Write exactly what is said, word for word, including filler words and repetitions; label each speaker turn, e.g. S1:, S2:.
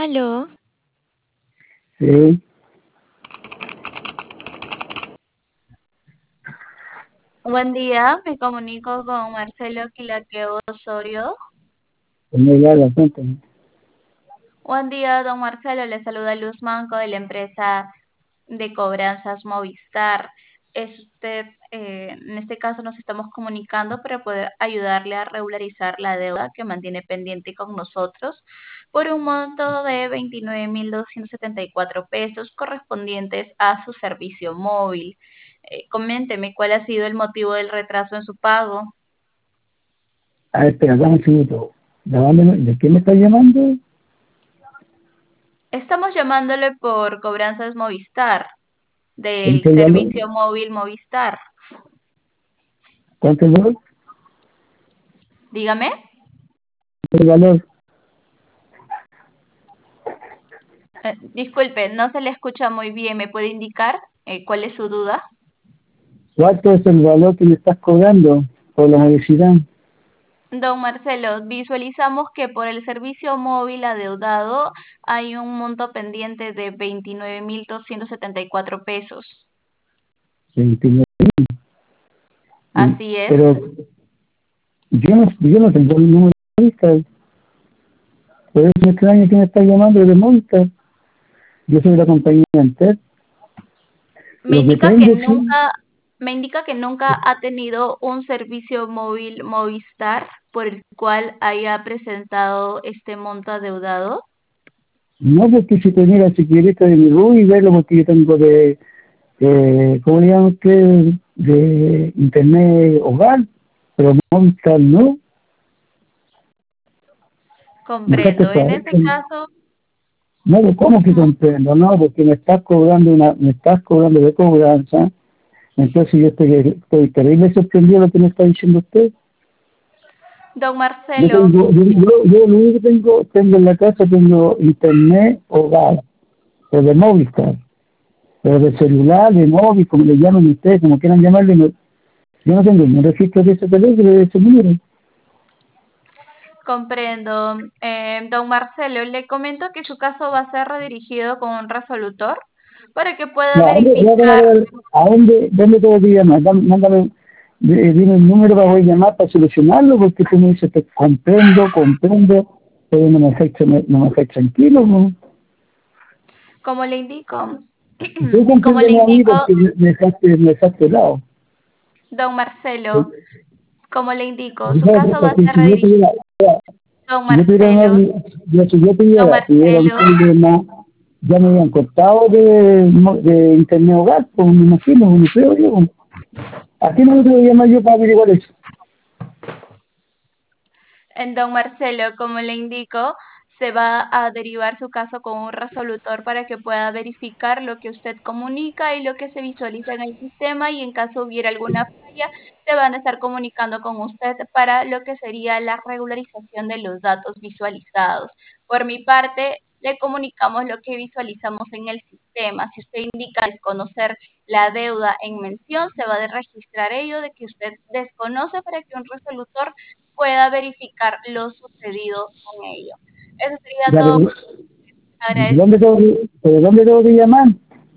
S1: Aló,
S2: Sí,
S3: Buen día, me comunico con Marcelo Quilaqueo Osorio.
S2: me da la cuenta.
S3: Buen día, don Marcelo, le saluda Luz Manco de la empresa de cobranzas Movistar. Es usted, eh, en este caso nos estamos comunicando para poder ayudarle a regularizar la deuda que mantiene pendiente con nosotros por un monto de veintinueve mil doscientos setenta y cuatro pesos correspondientes a su servicio móvil. Eh, coménteme cuál ha sido el motivo del retraso en su pago.
S2: Ah, espera, dame un segundo. Llamándome- ¿De quién me está llamando?
S3: Estamos llamándole por cobranzas Movistar,
S2: ¿Cuánto
S3: del
S2: es el valor?
S3: servicio móvil Movistar.
S2: ¿Cuánto es el valor?
S3: Dígame.
S2: ¿Cuánto es el valor?
S3: Eh, disculpe, no se le escucha muy bien. ¿Me puede indicar eh, cuál es su duda?
S2: ¿Cuánto es el valor que me estás cobrando por la publicidad?
S3: Don Marcelo, visualizamos que por el servicio móvil adeudado hay un monto pendiente de veintinueve mil doscientos setenta y cuatro pesos.
S2: veintinueve. Y-
S3: Así es.
S2: Pero yo no, yo no tengo el número de Movistar. Por eso me extraña que me está llamando de Movistar. Yo soy de la compañía Antel.
S3: Me
S2: Lo que
S3: indica que
S2: tengo, sí,
S3: nunca, me indica que nunca ha tenido un servicio móvil Movistar por el cual haya presentado este monto adeudado.
S2: no porque si te mira si quieres de mi luz y verlo porque yo tengo de, de ¿cómo le llaman ustedes? De internet hogar, pero Movistar no. Déjate
S3: Comprendo. En
S2: saber.
S3: ese caso,
S2: No, pues, ¿cómo que
S3: ujú.
S2: comprendo? No, porque me estás cobrando una, me estás cobrando de cobranza. Entonces yo estoy, estoy terrible sorprendido de lo que me está diciendo usted.
S3: Don
S2: Yo
S3: Marcelo,
S2: tengo, yo, yo, yo lo único que tengo, tengo en la casa, tengo internet hogar, pero de Movistar, pero de celular, de móvil, como le llaman ustedes, como quieran llamarle, no- yo no tengo ningún registro de ese teléfono, de ese número.
S3: comprendo. Eh, don Marcelo, le comento que su caso va a ser redirigido con un resolutor para que pueda
S2: No, ¿a dónde, no, no,
S3: verificar.
S2: no, no, ¿a dónde, dónde tengo que llamar? Dame- Mándame, eh, dime el número para poder llamar para solucionarlo, porque tú me dices, te comprendo, comprendo, pero no me dejáis, no, no me dejáis tranquilo, ¿no?
S3: Como le indico,
S2: Tú
S3: como le
S2: compréndeme a mí
S3: indico,
S2: porque me me dejaste, me dejaste helado.
S3: don Marcelo, como le indico, su
S2: Porque
S3: caso va a ser
S2: si yo
S3: redirigido.
S2: tuviera,
S3: Don
S2: si yo tuviera,
S3: Marcelo,
S2: una- yo, si yo
S3: don
S2: tuviera, tuviera un
S3: Marcelo,
S2: problema, ya me habían cortado de, mo- de internet hogar, pues me imagino, no creo yo. ¿A qué número voy a llamar yo para averiguar eso?
S3: en don Marcelo, como le indico, se va a derivar su caso con un resolutor para que pueda verificar lo que usted comunica y lo que se visualiza en el sistema y en caso hubiera alguna falla, se van a estar comunicando con usted para lo que sería la regularización de los datos visualizados. Por mi parte, le comunicamos lo que visualizamos en el sistema. Si usted indica desconocer la deuda en mención, se va a registrar ello de que usted desconoce para que un resolutor pueda verificar lo sucedido con ello. Eso sería
S2: Ya,
S3: todo.
S2: pero, ¿de
S3: Agradezco.
S2: dónde tengo que, ¿de dónde tengo que llamar?